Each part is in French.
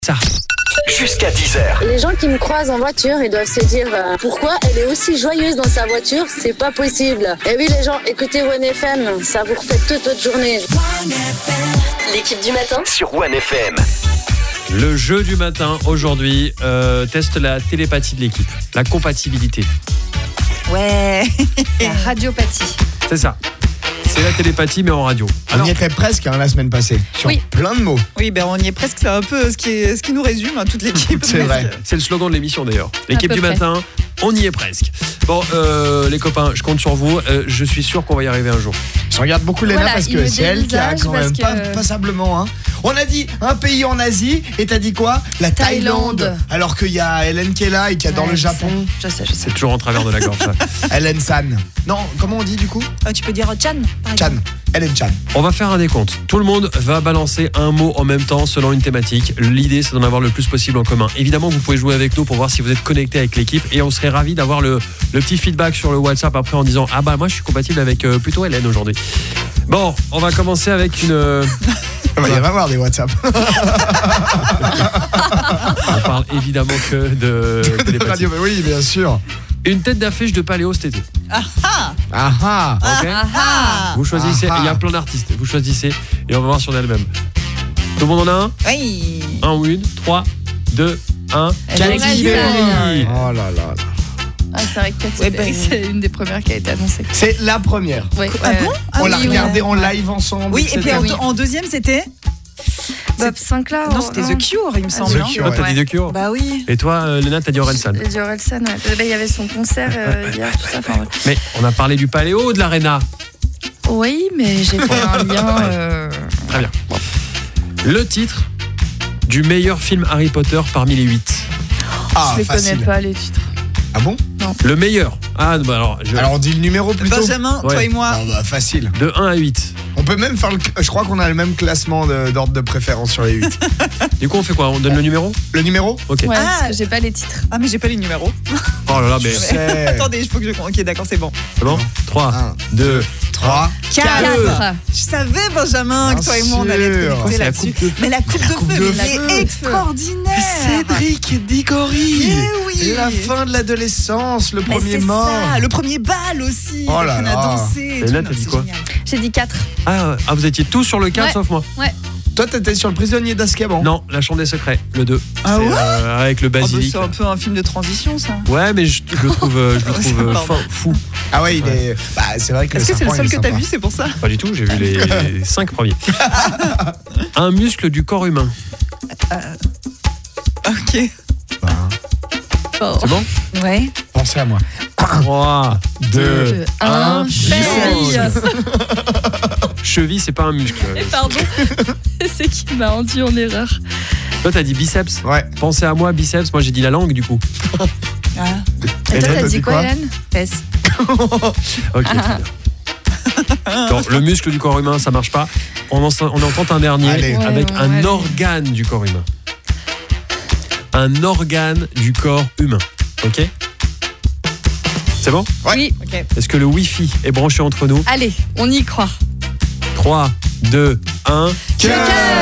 Ça. Jusqu'à 10h. Les gens qui me croisent en voiture, ils doivent se dire pourquoi elle est aussi joyeuse dans sa voiture, c'est pas possible. Et oui les gens, écoutez One FM, ça vous refait toute votre journée. L'équipe du matin Sur One FM. Le jeu du matin aujourd'hui teste la télépathie de l'équipe, la compatibilité. Ouais. La radiopathie. C'est ça. C'est la télépathie mais en radio. On y était presque la semaine passée, sur plein de mots. Oui, ben on y est presque, c'est un peu ce qui nous résume, toute l'équipe. C'est vrai. C'est le slogan de l'émission d'ailleurs. L'équipe À du peu près. matin, on y est presque. Bon, les copains, je compte sur vous. Je suis sûr qu'on va y arriver un jour. Je regarde beaucoup Léna Voilà, parce il que me c'est elle qui a dévisage quand même parce que- passablement. On a dit un pays en Asie et t'as dit quoi? La Thaïlande. Thaïlande. Alors qu'il y a Hélène qui est là et qui est dans le Japon. Je sais. C'est toujours en travers de la gorge. Ça. Hélène San. Non, comment on dit du coup? Tu peux dire Chan, par Chan. exemple. Hélène Chan. On va faire un décompte. Tout le monde va balancer un mot en même temps selon une thématique. L'idée, c'est d'en avoir le plus possible en commun. Évidemment, vous pouvez jouer avec nous pour voir si vous êtes connecté avec l'équipe et on serait ravis d'avoir le petit feedback sur le WhatsApp après en disant ah bah moi je suis compatible avec plutôt Hélène aujourd'hui. Bon, on va commencer avec une. Il va y en avoir des WhatsApp. On parle évidemment que de télépathie. Radio, mais oui, bien sûr. Une tête d'affiche de Paléo cet été. Ah ah. Ok. Vous choisissez. Ah. Il y a plein d'artistes. Vous choisissez et on va voir si on a le même. Tout le monde en a un? Oui. Un ou une? 3, 2, 1. Katy Perry. Perry. Oh là là. Ah, c'est vrai que Katy Ouais, Perry, bah, c'est une des premières qui a été annoncée. C'est la première. Ouais, Ah ouais. bon On l'a oui, regardé ouais. en live ensemble. Oui, et puis etc. en deuxième, c'était Bob Sinclair. Non, c'était The Cure, il me semble. The hein. Cure. Toi, t'as Ouais. dit The Cure. Bah oui. Et toi, Léna, t'as dit Orelsan. J'ai dit Orelsan, ouais. Là, il y avait son concert hier, tout ça. Enfin, ouais. Mais on a parlé du Paléo ou de l'Arena? Oui, mais j'ai fait un lien. Très bien. Le titre du meilleur film Harry Potter parmi les 8. Ah, Je les facile. connais pas, les titres. Ah bon? Le meilleur. Ah, bah alors, Alors on dit le numéro plutôt. Benjamin, Ouais. toi et moi. Ah bah facile. de 1 à 8. On peut même faire je crois qu'on a le même classement d'ordre de préférence sur les 8. Du coup, on fait quoi? On donne le numéro? Le numéro? Ok. Ouais, Ah. parce que j'ai pas les titres. Ah, mais j'ai pas les numéros. Oh là là, mais Je sais. Attendez, il faut que je. Ok, d'accord, c'est bon. c'est bon? 3, 1, 2, 3, 4. Je savais, Benjamin, que Bien toi et moi, on allait sûr. être C'est connectés la là-dessus. coupe de feu. Mais la coupe de coupe feu, de mais feu. c'est extraordinaire. Cédric Diggory. Eh oui. La fin de l'adolescence, le Mais premier c'est mort. ça, le premier bal aussi. Oh là on là. a dansé. et Et tout. là, Non, t'as dit c'est quoi? génial. J'ai dit 4. Ah, vous étiez tous sur le 4 Ouais. sauf moi. Toi t'étais sur le prisonnier d'Azkaban. Non, La Chambre des Secrets, le 2. Ah C'est, ouais avec le Oh, bah, basilic. c'est un peu un film de transition, ça. Ouais, mais je le trouve, Pardon. fou. Ah ouais, il est. Bah c'est vrai que Est-ce que c'est le serpent, seul il est que t'as sympa. vu, c'est pour ça? Pas du tout, j'ai vu les 5 premiers. Un muscle du corps humain. Ok. Oh. C'est bon? Ouais. Pensez à moi. 3, 2, 1. cheville. Cheville, c'est pas un muscle. Pardon. C'est qui m'a induit en erreur. Toi, t'as dit biceps. Ouais. Pensez à moi, biceps. Moi, j'ai dit la langue, du coup. Ah. Et Hélène, toi, t'as t'as dit dit quoi, quoi Hélène? Fesse. Ok, très bien. Donc, le muscle du corps humain, ça marche pas. On en tente un dernier Allez. avec Ouais, un allez. organe du corps humain. Un organe du corps humain. Ok? C'est bon? Ouais. Oui. Ok. Est-ce que le Wi-Fi est branché entre nous? Allez, on y croit. 3, 2, 1. Cœur.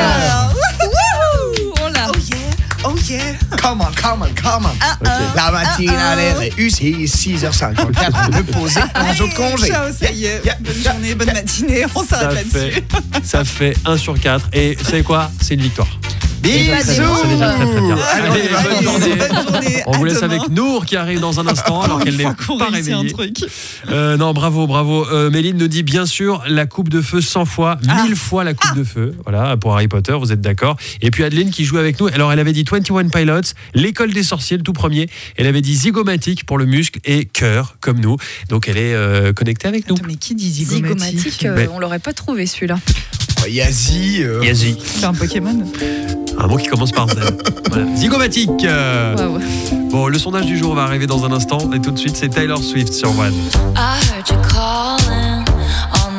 Ouh, on l'a. Oh yeah. Oh yeah. Come on, come on, come on. Ok. La matinale est réussie, 6h54. De poser un jour de congé. Ciao, ça y est. Yeah. Bonne journée, bonne matinée. On s'arrête là-dessus. Ça fait 1 sur 4. Et vous savez quoi? C'est une victoire. Bisous. C'est déjà très très bien. Allez, Allez, bonne Allez, journée. bonne journée. On vous À laisse demain. avec Nour qui arrive dans un instant alors qu'elle n'est Une fois qu'on pas réussit un réveillée. truc. Non, bravo. Méline nous dit bien sûr la coupe de feu 100 fois, 1000 fois la coupe de feu. Voilà, pour Harry Potter, vous êtes d'accord. Et puis Adeline qui joue avec nous. Alors elle avait dit 21 Pilots, l'école des sorciers, le tout premier. Elle avait dit zygomatique pour le muscle et cœur comme nous. Donc elle est connectée avec nous. Attends, mais qui dit zygomatique? Zygomatique, Mais- on l'aurait pas trouvé celui-là. Yazi. Yazi. C'est un Pokémon. Un mot qui commence par Z. Voilà. Zygomatique. Ouais. Bon, le sondage du jour va arriver dans un instant. Et tout de suite, c'est Taylor Swift sur One. I heard you calling.